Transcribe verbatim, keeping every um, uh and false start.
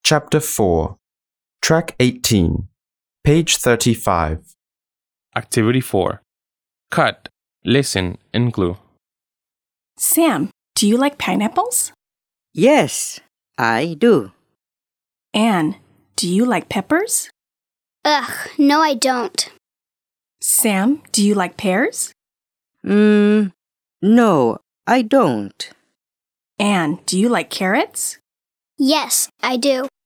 Chapter four, Track eighteen, page thirty-five. Activity four. Cut, listen, and clue. Sam, do you like pineapples? Yes, I do. Anne, do you like peppers? Ugh, no I don't. Sam, do you like pears? Mm, no, I don't. Anne, do you like carrots? Yes, I do.